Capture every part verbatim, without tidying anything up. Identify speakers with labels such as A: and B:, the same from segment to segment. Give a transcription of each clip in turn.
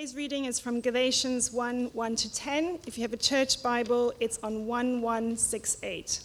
A: Today's reading is from Galatians one, one to ten. If you have a church Bible, it's on one one six eight.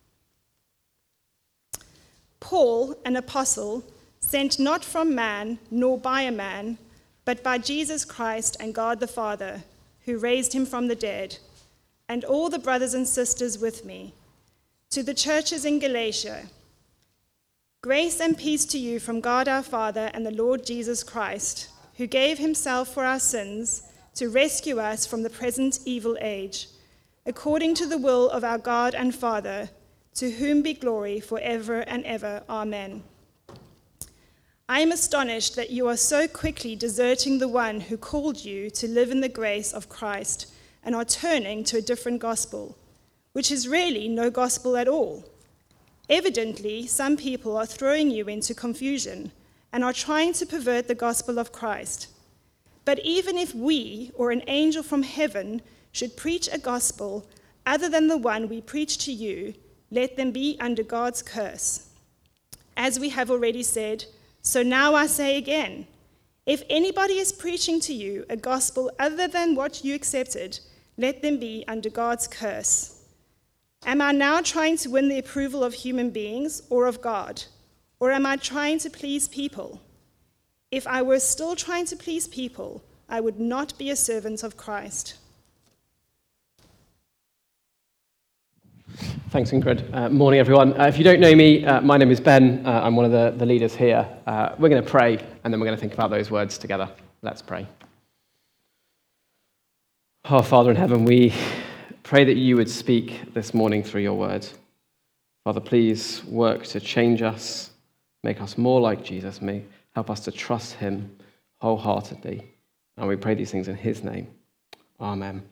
A: Paul, an apostle, sent not from man, nor by a man, but by Jesus Christ and God the Father, who raised him from the dead, and all the brothers and sisters with me, to the churches in Galatia. Grace and peace to you from God our Father and the Lord Jesus Christ, who gave himself for our sins to rescue us from the present evil age, according to the will of our God and Father, to whom be glory forever and ever. Amen. I am astonished that you are so quickly deserting the one who called you to live in the grace of Christ and are turning to a different gospel, which is really no gospel at all. Evidently, some people are throwing you into confusion and are trying to pervert the gospel of Christ. But even if we or an angel from heaven should preach a gospel other than the one we preach to you, let them be under God's curse. As we have already said, so now I say again, if anybody is preaching to you a gospel other than what you accepted, let them be under God's curse. Am I now trying to win the approval of human beings or of God? Or am I trying to please people? If I were still trying to please people, I would not be a servant of Christ.
B: Thanks, Ingrid. Uh, morning, everyone. Uh, if you don't know me, uh, my name is Ben. Uh, I'm one of the, the leaders here. Uh, we're going to pray, and then we're going to think about those words together. Let's pray. Our Father in heaven, we pray that you would speak this morning through your word. Father, please work to change us, make us more like Jesus. May help us to trust him wholeheartedly. And we pray these things in his name. Amen.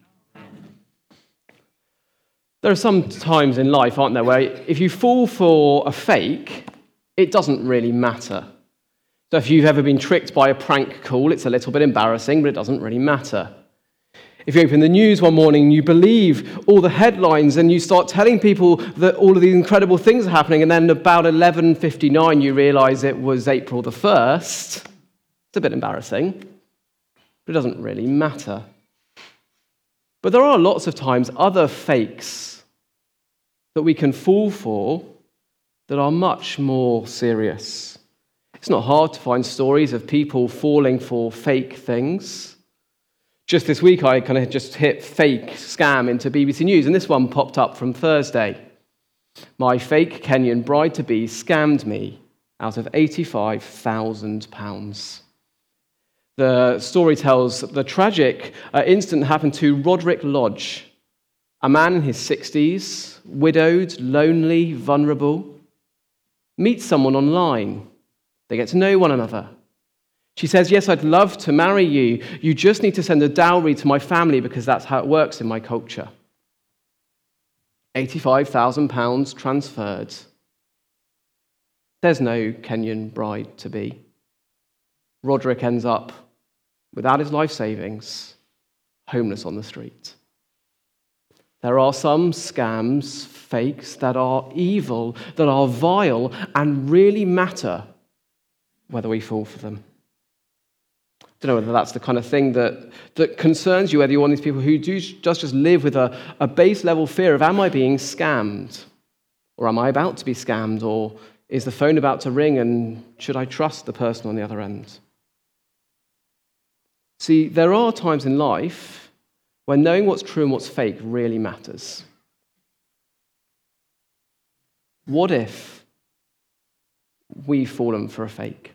B: There are some times in life, aren't there, where if you fall for a fake, it doesn't really matter. So if you've ever been tricked by a prank call, it's a little bit embarrassing, but it doesn't really matter. If you open the news one morning, you believe all the headlines and you start telling people that all of these incredible things are happening, and then about eleven fifty-nine you realize it was April the first, it's a bit embarrassing, but it doesn't really matter. But there are lots of times other fakes that we can fall for that are much more serious. It's not hard to find stories of people falling for fake things. Just this week, I kind of just hit fake scam into B B C News, and this one popped up from Thursday. My fake Kenyan bride-to-be scammed me out of eighty-five thousand pounds. The story tells the tragic uh, incident happened to Roderick Lodge, a man in his sixties, widowed, lonely, vulnerable. Meets someone online. They get to know one another. She says, yes, I'd love to marry you. You just need to send a dowry to my family because that's how it works in my culture. eighty-five thousand pounds transferred. There's no Kenyan bride-to-be. Roderick ends up, without his life savings, homeless on the street. There are some scams, fakes, that are evil, that are vile, and really matter whether we fall for them. I don't know whether that's the kind of thing that, that concerns you, whether you're one of these people who do just, just live with a, a base level fear of, am I being scammed? Or am I about to be scammed? Or is the phone about to ring and should I trust the person on the other end? See, there are times in life when knowing what's true and what's fake really matters. What if we've fallen for a fake?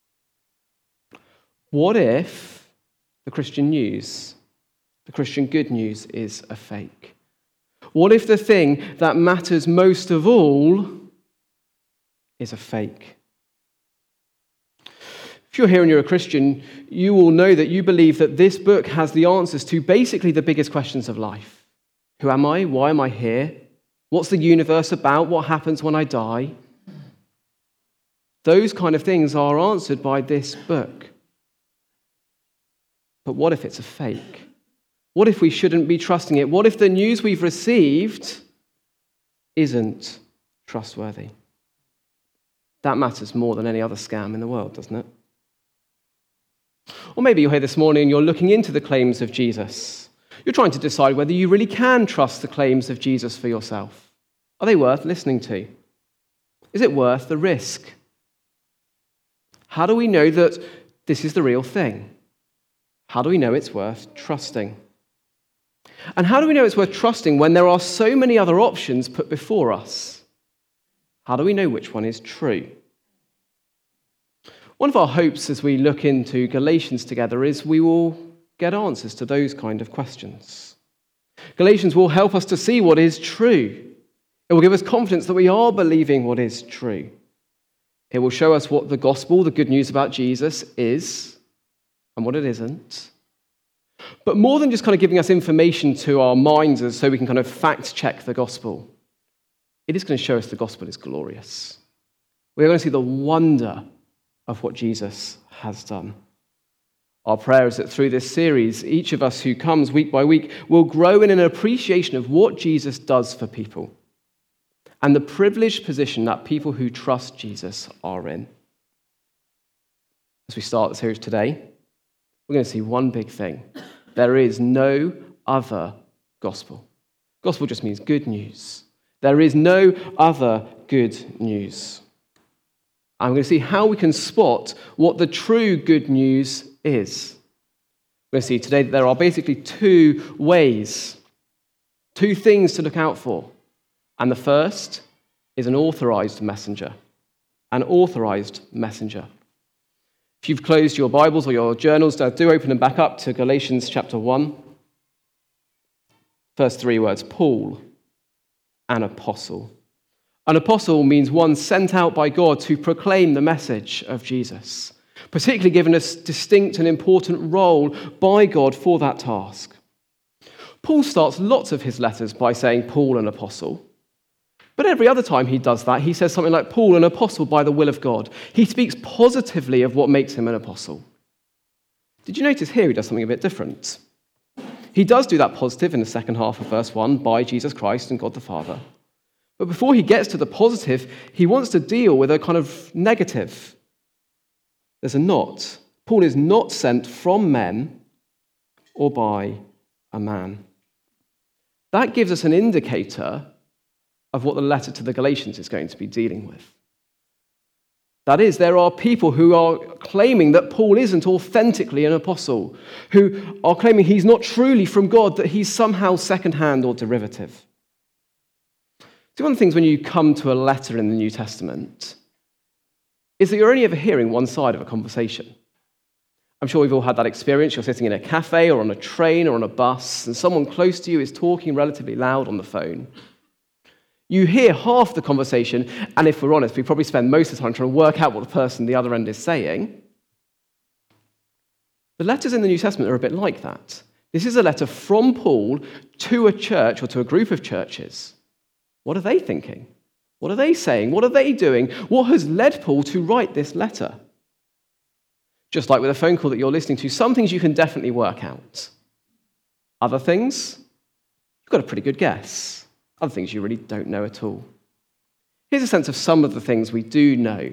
B: What if the Christian news, the Christian good news, is a fake? What if the thing that matters most of all is a fake? If you're here and you're a Christian, you will know that you believe that this book has the answers to basically the biggest questions of life. Who am I? Why am I here? What's the universe about? What happens when I die? Those kind of things are answered by this book. But what if it's a fake? What if we shouldn't be trusting it? What if the news we've received isn't trustworthy? That matters more than any other scam in the world, doesn't it? Or maybe you're here this morning and you're looking into the claims of Jesus. You're trying to decide whether you really can trust the claims of Jesus for yourself. Are they worth listening to? Is it worth the risk? How do we know that this is the real thing? How do we know it's worth trusting? And how do we know it's worth trusting when there are so many other options put before us? How do we know which one is true? One of our hopes as we look into Galatians together is we will get answers to those kind of questions. Galatians will help us to see what is true. It will give us confidence that we are believing what is true. It will show us what the gospel, the good news about Jesus, is and what it isn't. But more than just kind of giving us information to our minds so we can kind of fact check the gospel, it is going to show us the gospel is glorious. We're going to see the wonder of what Jesus has done. Our prayer is that through this series, each of us who comes week by week will grow in an appreciation of what Jesus does for people and the privileged position that people who trust Jesus are in. As we start the series today, we're going to see one big thing. There is no other gospel. Gospel just means good news. There is no other good news. I'm going to see how we can spot what the true good news is. We're going to see today that there are basically two ways, two things to look out for. And the first is an authorized messenger. An authorized messenger. If you've closed your Bibles or your journals, do open them back up to Galatians chapter one. First three words, Paul, an apostle. An apostle means one sent out by God to proclaim the message of Jesus, particularly given a distinct and important role by God for that task. Paul starts lots of his letters by saying Paul, an apostle. But every other time he does that, he says something like Paul, an apostle by the will of God. He speaks positively of what makes him an apostle. Did you notice here he does something a bit different? He does do that positive in the second half of verse one, by Jesus Christ and God the Father. But before he gets to the positive, he wants to deal with a kind of negative. There's a not. Paul is not sent from men or by a man. That gives us an indicator of what the letter to the Galatians is going to be dealing with. That is, there are people who are claiming that Paul isn't authentically an apostle, who are claiming he's not truly from God, that he's somehow second-hand or derivative. See, one of the things when you come to a letter in the New Testament is that you're only ever hearing one side of a conversation. I'm sure we've all had that experience. You're sitting in a cafe or on a train or on a bus, and someone close to you is talking relatively loud on the phone. You hear half the conversation, and if we're honest, we probably spend most of the time trying to work out what the person at the other end is saying. The letters in the New Testament are a bit like that. This is a letter from Paul to a church or to a group of churches. What are they thinking? What are they saying? What are they doing? What has led Paul to write this letter? Just like with a phone call that you're listening to, some things you can definitely work out. Other things, you've got a pretty good guess. Other things you really don't know at all. Here's a sense of some of the things we do know.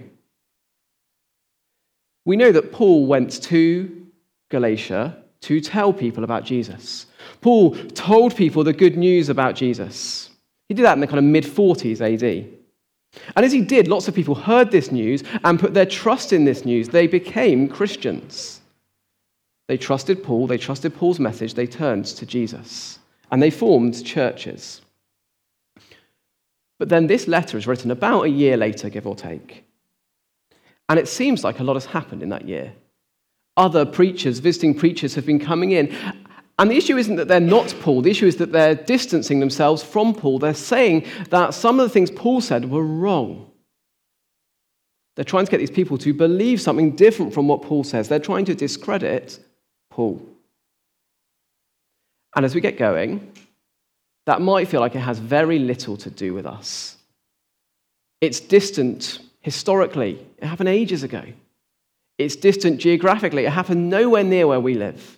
B: We know that Paul went to Galatia to tell people about Jesus. Paul told people the good news about Jesus. He did that in the kind of mid-forties A D. And as he did, lots of people heard this news and put their trust in this news. They became Christians. They trusted Paul, they trusted Paul's message, they turned to Jesus. And they formed churches. But then this letter is written about a year later, give or take. And it seems like a lot has happened in that year. Other preachers, visiting preachers, have been coming in. And the issue isn't that they're not Paul. The issue is that they're distancing themselves from Paul. They're saying that some of the things Paul said were wrong. They're trying to get these people to believe something different from what Paul says. They're trying to discredit Paul. And as we get going, that might feel like it has very little to do with us. It's distant historically. It happened ages ago. It's distant geographically. It happened nowhere near where we live.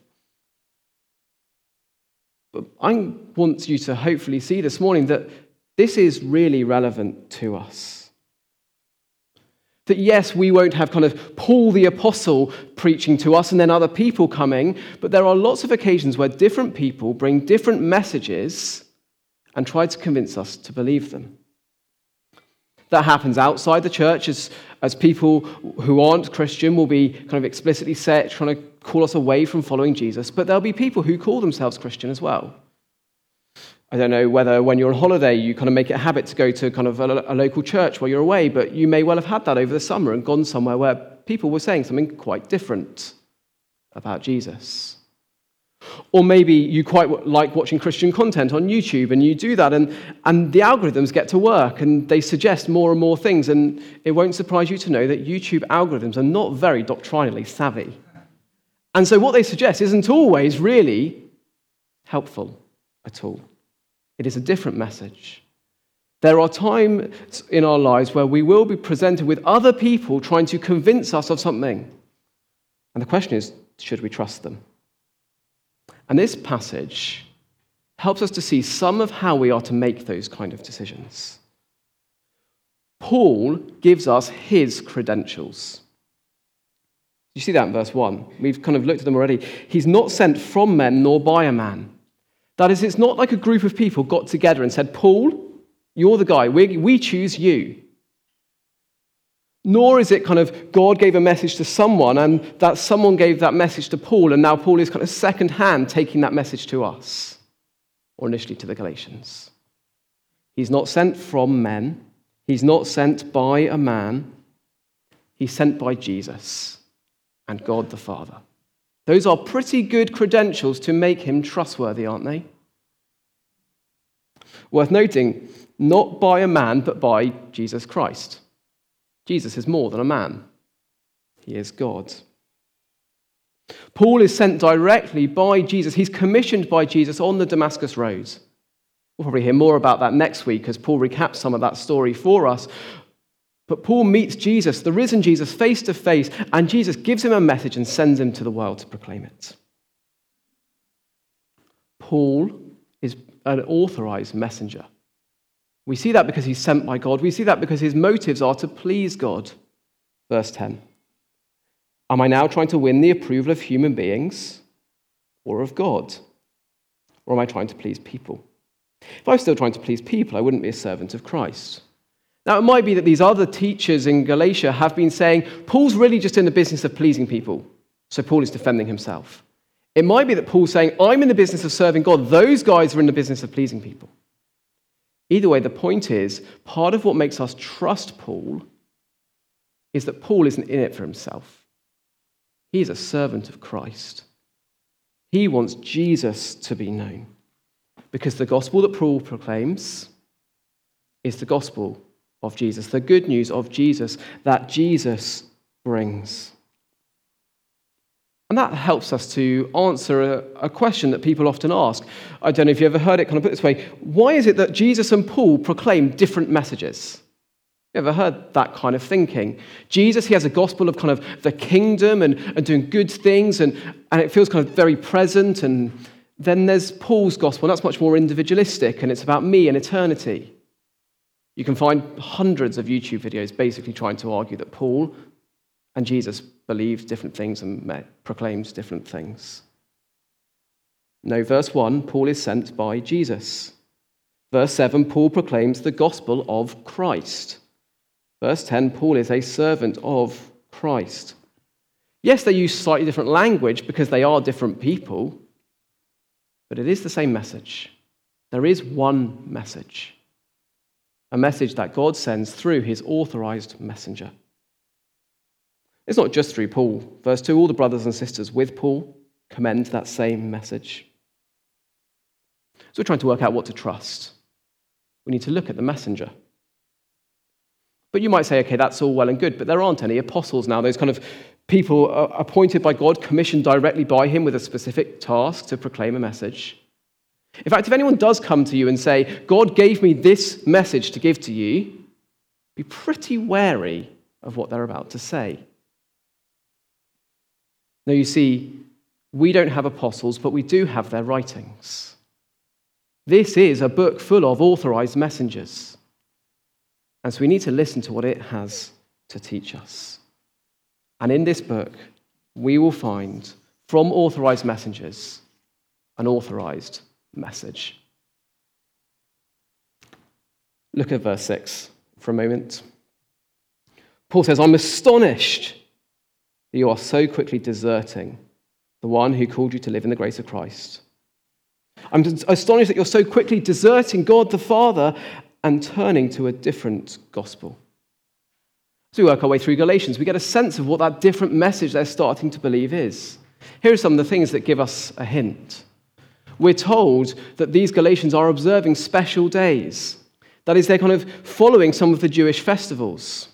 B: But I want you to hopefully see this morning that this is really relevant to us. That yes, we won't have kind of Paul the apostle preaching to us and then other people coming, but there are lots of occasions where different people bring different messages and try to convince us to believe them. That happens outside the church as, as people who aren't Christian will be kind of explicitly set, trying to call us away from following Jesus, but there'll be people who call themselves Christian as well. I don't know whether when you're on holiday you kind of make it a habit to go to kind of a, a local church while you're away, but you may well have had that over the summer and gone somewhere where people were saying something quite different about Jesus. Or maybe you quite like watching Christian content on YouTube and you do that and, and the algorithms get to work and they suggest more and more things, and it won't surprise you to know that YouTube algorithms are not very doctrinally savvy. And so what they suggest isn't always really helpful at all. It is a different message. There are times in our lives where we will be presented with other people trying to convince us of something. And the question is, should we trust them? And this passage helps us to see some of how we are to make those kind of decisions. Paul gives us his credentials. You see that in verse one. We've kind of looked at them already. He's not sent from men nor by a man. That is, it's not like a group of people got together and said, Paul, you're the guy. We, we choose you. Nor is it kind of God gave a message to someone and that someone gave that message to Paul and now Paul is kind of second-hand taking that message to us, or initially to the Galatians. He's not sent from men. He's not sent by a man. He's sent by Jesus and God the Father. Those are pretty good credentials to make him trustworthy, aren't they? Worth noting, not by a man, but by Jesus Christ. Jesus is more than a man. He is God. Paul is sent directly by Jesus. He's commissioned by Jesus on the Damascus Road. We'll probably hear more about that next week as Paul recaps some of that story for us. But Paul meets Jesus, the risen Jesus, face to face, and Jesus gives him a message and sends him to the world to proclaim it. Paul is an authorized messenger. We see that because he's sent by God. We see that because his motives are to please God. Verse ten. Am I now trying to win the approval of human beings or of God? Or am I trying to please people? If I was still trying to please people, I wouldn't be a servant of Christ. Now, it might be that these other teachers in Galatia have been saying, Paul's really just in the business of pleasing people, so Paul is defending himself. It might be that Paul's saying, I'm in the business of serving God. Those guys are in the business of pleasing people. Either way, the point is, part of what makes us trust Paul is that Paul isn't in it for himself. He is a servant of Christ. He wants Jesus to be known. Because the gospel that Paul proclaims is the gospel of Jesus, the good news of Jesus that Jesus brings. And that helps us to answer a, a question that people often ask. I don't know if you ever heard it kind of put this way. Why is it that Jesus and Paul proclaim different messages? You ever heard that kind of thinking? Jesus, he has a gospel of kind of the kingdom and, and doing good things, and, and it feels kind of very present. And then there's Paul's gospel, and that's much more individualistic, and it's about me and eternity. You can find hundreds of YouTube videos basically trying to argue that Paul and Jesus believes different things and proclaims different things. No, verse one, Paul is sent by Jesus. Verse seven, Paul proclaims the gospel of Christ. Verse ten, Paul is a servant of Christ. Yes, they use slightly different language because they are different people, but it is the same message. There is one message. A message that God sends through his authorized messenger. It's not just through Paul. Verse two, all the brothers and sisters with Paul commend that same message. So we're trying to work out what to trust. We need to look at the messenger. But you might say, okay, that's all well and good, but there aren't any apostles now, those kind of people appointed by God, commissioned directly by him with a specific task to proclaim a message. In fact, if anyone does come to you and say, God gave me this message to give to you, be pretty wary of what they're about to say. Now, you see, we don't have apostles, but we do have their writings. This is a book full of authorized messengers. And so we need to listen to what it has to teach us. And in this book, we will find, from authorized messengers, an authorized message. Look at verse six for a moment. Paul says, I'm astonished that you are so quickly deserting the one who called you to live in the grace of Christ. I'm astonished that you're so quickly deserting God the Father and turning to a different gospel. As we work our way through Galatians, we get a sense of what that different message they're starting to believe is. Here are some of the things that give us a hint. We're told that these Galatians are observing special days. That is, they're kind of following some of the Jewish festivals.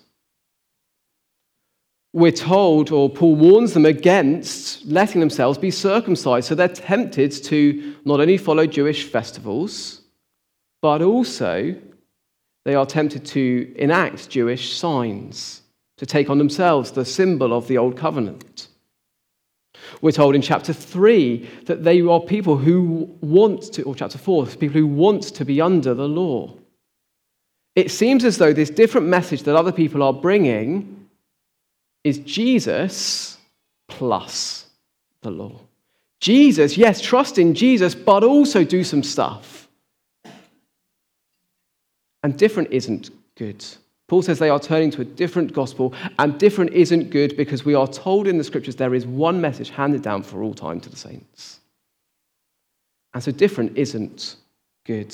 B: We're told, or Paul warns them against letting themselves be circumcised. So they're tempted to not only follow Jewish festivals, but also they are tempted to enact Jewish signs, to take on themselves the symbol of the Old Covenant. We're told in chapter three that they are people who want to, or chapter four, people who want to be under the law. It seems as though this different message that other people are bringing is Jesus plus the law. Jesus, yes, trust in Jesus, but also do some stuff. And different isn't good. Paul says they are turning to a different gospel, and different isn't good because we are told in the scriptures there is one message handed down for all time to the saints. And so different isn't good.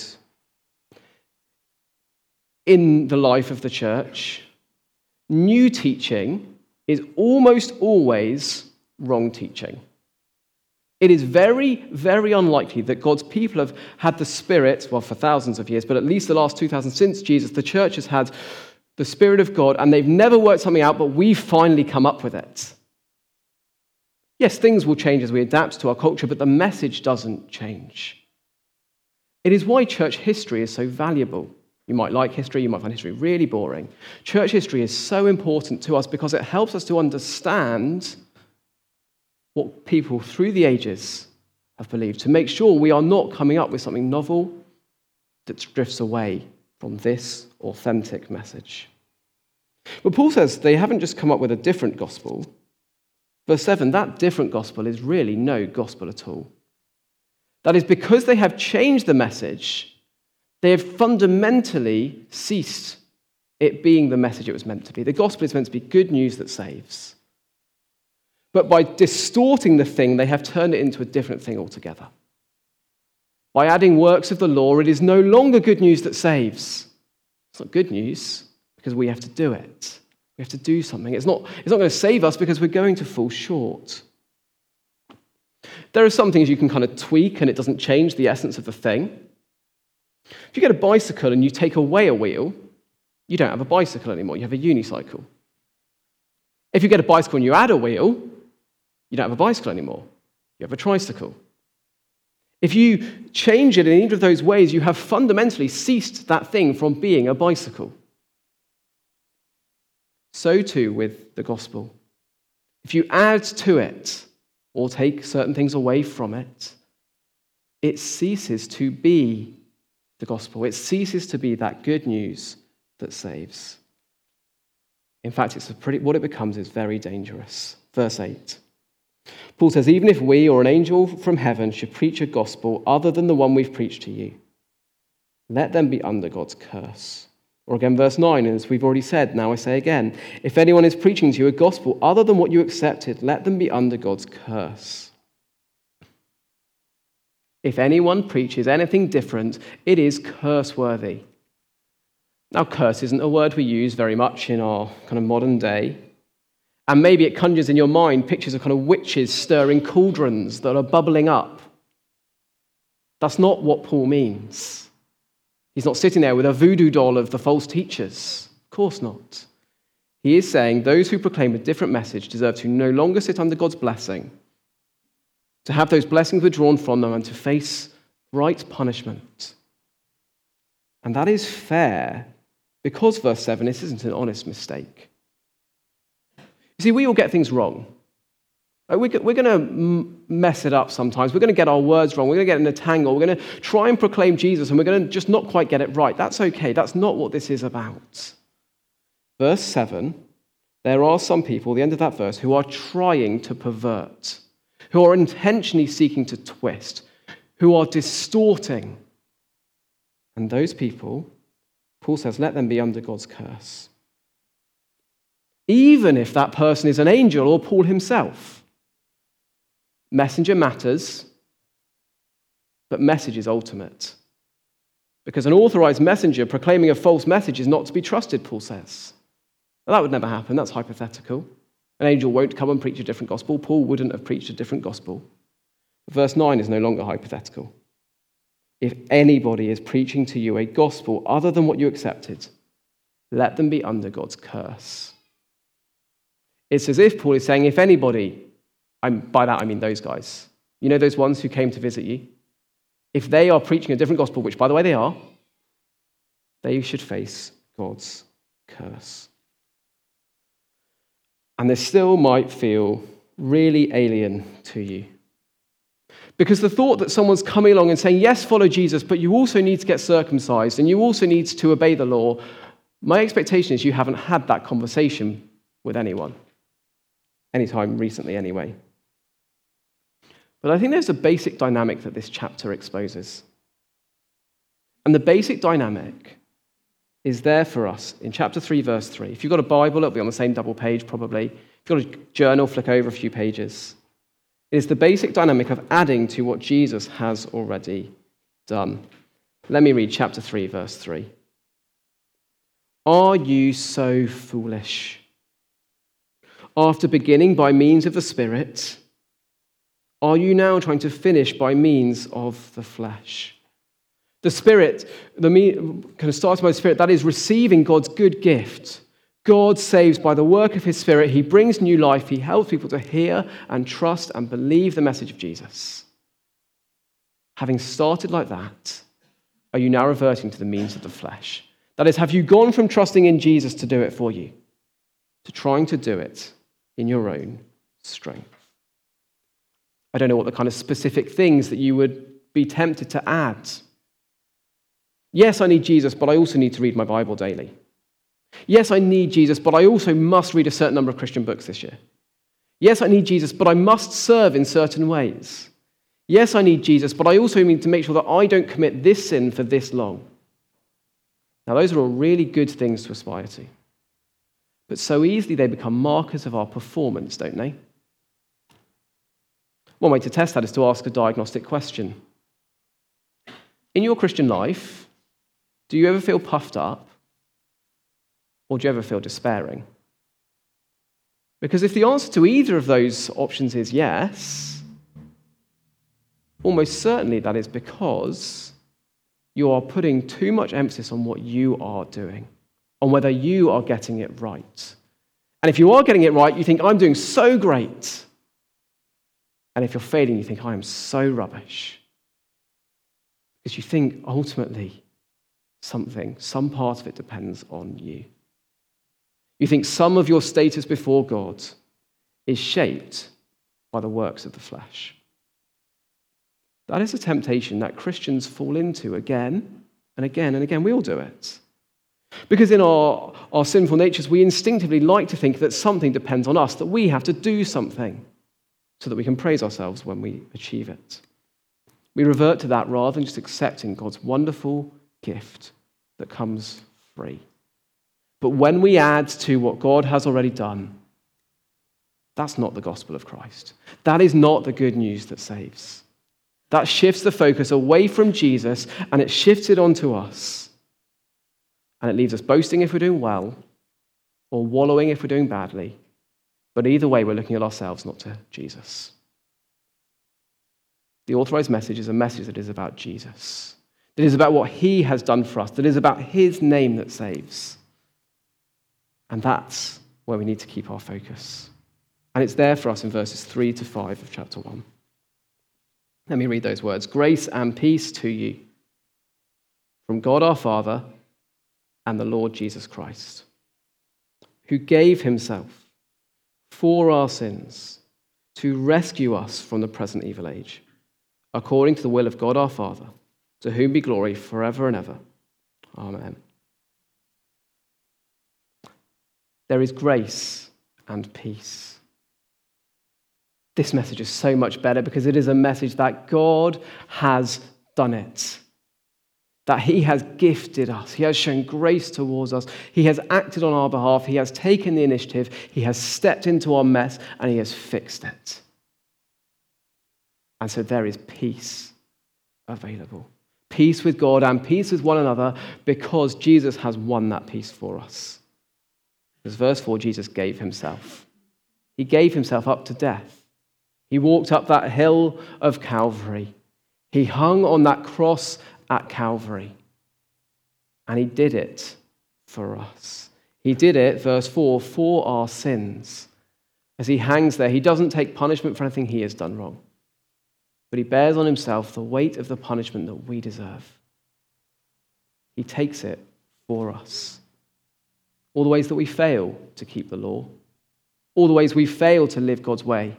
B: In the life of the church, new teaching is almost always wrong teaching. It is very, very unlikely that God's people have had the Spirit, well, for thousands of years, but at least the last two thousand since Jesus, the church has had the Spirit of God, and they've never worked something out, but we've finally come up with it. Yes, things will change as we adapt to our culture, but the message doesn't change. It is why church history is so valuable. You might like history, you might find history really boring. Church history is so important to us because it helps us to understand what people through the ages have believed, to make sure we are not coming up with something novel that drifts away from this authentic message. But Paul says they haven't just come up with a different gospel. Verse seven, that different gospel is really no gospel at all. That is because they have changed the message, they have fundamentally ceased it being the message it was meant to be. The gospel is meant to be good news that saves. But by distorting the thing, they have turned it into a different thing altogether. By adding works of the law, it is no longer good news that saves. It's not good news because we have to do it. We have to do something. It's not, it's not going to save us because we're going to fall short. There are some things you can kind of tweak and it doesn't change the essence of the thing. If you get a bicycle and you take away a wheel, you don't have a bicycle anymore. You have a unicycle. If you get a bicycle and you add a wheel, you don't have a bicycle anymore. You have a tricycle. If you change it in either of those ways, you have fundamentally ceased that thing from being a bicycle. So too with the gospel. If you add to it or take certain things away from it, it ceases to be the gospel. It ceases to be that good news that saves. In fact, it's a pretty, what it becomes is very dangerous. Verse eight. Paul says, even if we or an angel from heaven should preach a gospel other than the one we've preached to you, let them be under God's curse. Or again, verse nine, as we've already said, now I say again, if anyone is preaching to you a gospel other than what you accepted, let them be under God's curse. If anyone preaches anything different, it is curse-worthy. Now, curse isn't a word we use very much in our kind of modern day. And maybe it conjures in your mind pictures of kind of witches stirring cauldrons that are bubbling up. That's not what Paul means. He's not sitting there with a voodoo doll of the false teachers. Of course not. He is saying those who proclaim a different message deserve to no longer sit under God's blessing, to have those blessings withdrawn from them and to face right punishment. And that is fair because, verse seven, this isn't an honest mistake. You see, we all get things wrong. We're going to mess it up sometimes. We're going to get our words wrong. We're going to get in a tangle. We're going to try and proclaim Jesus, and we're going to just not quite get it right. That's okay. That's not what this is about. Verse seven there are some people, at the end of that verse, who are trying to pervert, who are intentionally seeking to twist, who are distorting. And those people, Paul says, let them be under God's curse. Even if that person is an angel or Paul himself. Messenger matters, but message is ultimate. Because an authorized messenger proclaiming a false message is not to be trusted, Paul says. Well, that would never happen. That's hypothetical. An angel won't come and preach a different gospel. Paul wouldn't have preached a different gospel. Verse nine is no longer hypothetical. If anybody is preaching to you a gospel other than what you accepted, let them be under God's curse. It's as if Paul is saying, if anybody, I'm, by that I mean those guys, you know those ones who came to visit you? If they are preaching a different gospel, which by the way they are, they should face God's curse. And this still might feel really alien to you. Because the thought that someone's coming along and saying, yes, follow Jesus, but you also need to get circumcised and you also need to obey the law, my expectation is you haven't had that conversation with anyone. Anytime recently, anyway. But I think there's a basic dynamic that this chapter exposes. And the basic dynamic is there for us in chapter three, verse three. If you've got a Bible, it'll be on the same double page probably. If you've got a journal, flick over a few pages. It is the basic dynamic of adding to what Jesus has already done. Let me read chapter three, verse three. Are you so foolish? After beginning by means of the Spirit, are you now trying to finish by means of the flesh? The Spirit, the kind of starting by the Spirit, that is receiving God's good gift. God saves by the work of his Spirit. He brings new life. He helps people to hear and trust and believe the message of Jesus. Having started like that, are you now reverting to the means of the flesh? That is, have you gone from trusting in Jesus to do it for you, to trying to do it in your own strength? I don't know what the kind of specific things that you would be tempted to add. Yes, I need Jesus, but I also need to read my Bible daily. Yes, I need Jesus, but I also must read a certain number of Christian books this year. Yes, I need Jesus, but I must serve in certain ways. Yes, I need Jesus, but I also need to make sure that I don't commit this sin for this long. Now, those are all really good things to aspire to. But so easily they become markers of our performance, don't they? One way to test that is to ask a diagnostic question. In your Christian life, do you ever feel puffed up? Or do you ever feel despairing? Because if the answer to either of those options is yes, almost certainly that is because you are putting too much emphasis on what you are doing, on whether you are getting it right. And if you are getting it right, you think, I'm doing so great. And if you're failing, you think, I am so rubbish. Because you think, ultimately, something, some part of it depends on you. You think some of your status before God is shaped by the works of the flesh. That is a temptation that Christians fall into again and again and again. We all do it. Because in our, our sinful natures, we instinctively like to think that something depends on us, that we have to do something so that we can praise ourselves when we achieve it. We revert to that rather than just accepting God's wonderful gift that comes free. But when we add to what God has already done, that's not the gospel of Christ. That is not the good news that saves. That shifts the focus away from Jesus and it shifts it onto us. And it leaves us boasting if we're doing well or wallowing if we're doing badly. But either way, we're looking at ourselves, not to Jesus. The authorized message is a message that is about Jesus. That is about what he has done for us. That is about his name that saves. And that's where we need to keep our focus. And it's there for us in verses three to five of chapter one. Let me read those words. Grace and peace to you from God our Father and the Lord Jesus Christ, who gave himself for our sins to rescue us from the present evil age, according to the will of God our Father, to whom be glory forever and ever. Amen. There is grace and peace. This message is so much better because it is a message that God has done it. That he has gifted us. He has shown grace towards us. He has acted on our behalf. He has taken the initiative. He has stepped into our mess and he has fixed it. And so there is peace available. Peace with God and peace with one another because Jesus has won that peace for us. Because verse four, Jesus gave himself. He gave himself up to death. He walked up that hill of Calvary. He hung on that cross at Calvary. And he did it for us. He did it, verse four, for our sins. As he hangs there, he doesn't take punishment for anything he has done wrong. But he bears on himself the weight of the punishment that we deserve. He takes it for us. All the ways that we fail to keep the law. All the ways we fail to live God's way.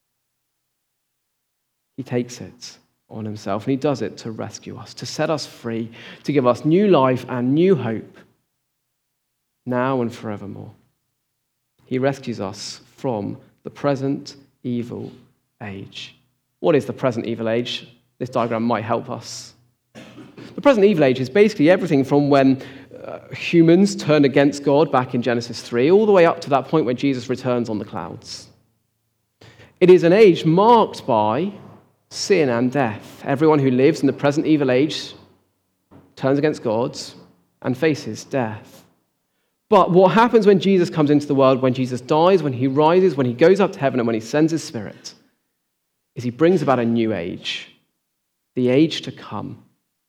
B: He takes it on himself, and he does it to rescue us, to set us free, to give us new life and new hope, now and forevermore. He rescues us from the present evil age. What is the present evil age? This diagram might help us. The present evil age is basically everything from when uh, humans turned against God back in Genesis three, all the way up to that point when Jesus returns on the clouds. It is an age marked by sin and death. Everyone who lives in the present evil age turns against God and faces death. But what happens when Jesus comes into the world, when Jesus dies, when he rises, when he goes up to heaven, and when he sends his Spirit, is he brings about a new age, the age to come.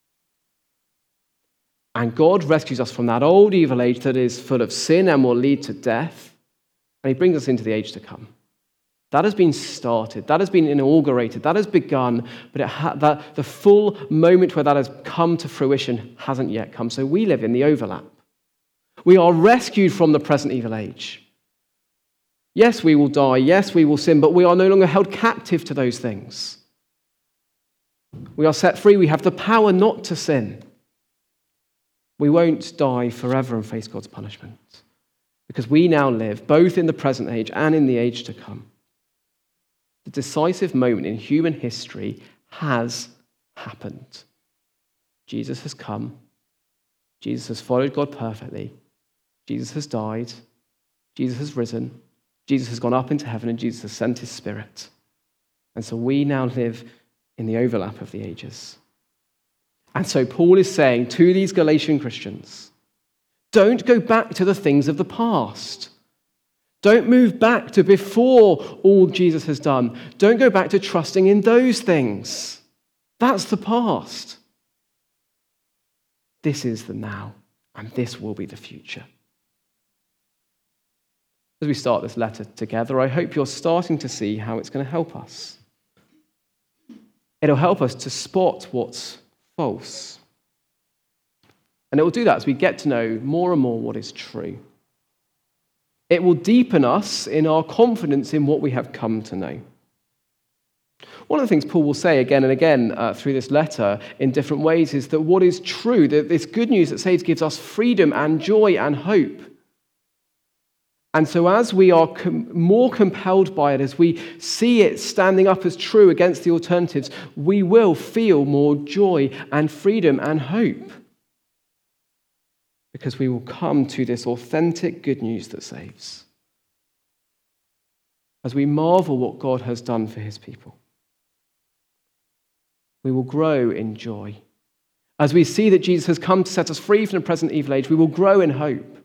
B: And God rescues us from that old evil age that is full of sin and will lead to death, and he brings us into the age to come. That has been started. That has been inaugurated. That has begun. But it ha- that the full moment where that has come to fruition hasn't yet come. So we live in the overlap. We are rescued from the present evil age. Yes, we will die. Yes, we will sin. But we are no longer held captive to those things. We are set free. We have the power not to sin. We won't die forever and face God's punishment. Because we now live both in the present age and in the age to come. The decisive moment in human history has happened. Jesus has come. Jesus has followed God perfectly. Jesus has died. Jesus has risen. Jesus has gone up into heaven, and Jesus has sent his Spirit. And so we now live in the overlap of the ages. And so Paul is saying to these Galatian Christians, don't go back to the things of the past. Don't move back to before all Jesus has done. Don't go back to trusting in those things. That's the past. This is the now, and this will be the future. As we start this letter together, I hope you're starting to see how it's going to help us. It'll help us to spot what's false. And it will do that as we get to know more and more what is true. It will deepen us in our confidence in what we have come to know. One of the things Paul will say again and again uh, through this letter in different ways is that what is true, that this good news that saves gives us freedom and joy and hope. And so as we are com- more compelled by it, as we see it standing up as true against the alternatives, we will feel more joy and freedom and hope. Because we will come to this authentic good news that saves. As we marvel what God has done for his people, we will grow in joy. As we see that Jesus has come to set us free from the present evil age, we will grow in hope.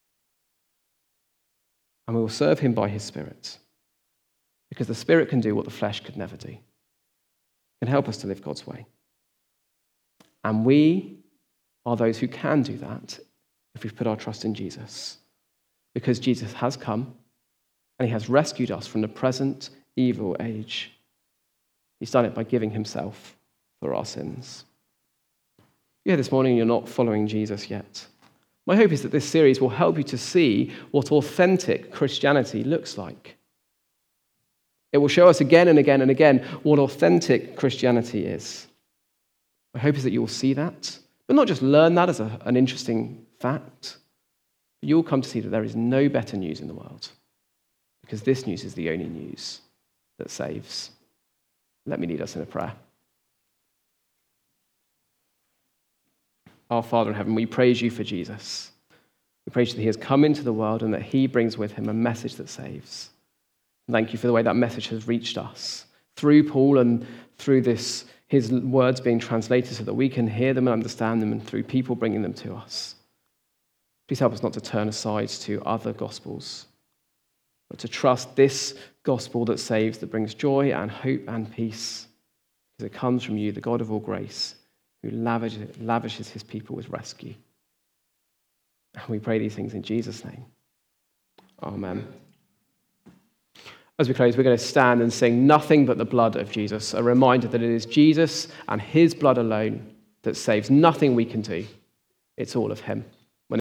B: And we will serve him by his Spirit. Because the Spirit can do what the flesh could never do. It can help us to live God's way. And we are those who can do that if we've put our trust in Jesus. Because Jesus has come and he has rescued us from the present evil age. He's done it by giving himself for our sins. Yeah, this morning you're not following Jesus yet. My hope is that this series will help you to see what authentic Christianity looks like. It will show us again and again and again what authentic Christianity is. My hope is that you will see that, but not just learn that as a, an interesting fact, but you'll come to see that there is no better news in the world. because this news is the only news that saves. Let me lead us in a prayer. Our Father in heaven, we praise you for Jesus. We praise you that he has come into the world and that he brings with him a message that saves. Thank you for the way that message has reached us through Paul and through this, his words being translated so that we can hear them and understand them, and through people bringing them to us. Please help us not to turn aside to other gospels, but to trust this gospel that saves, that brings joy and hope and peace, because it comes from you, the God of all grace, who lavishes, lavishes his people with rescue. And we pray these things in Jesus' name. Amen. As we close, we're going to stand and sing Nothing But the Blood of Jesus, a reminder that it is Jesus and his blood alone that saves. Nothing we can do. It's all of him.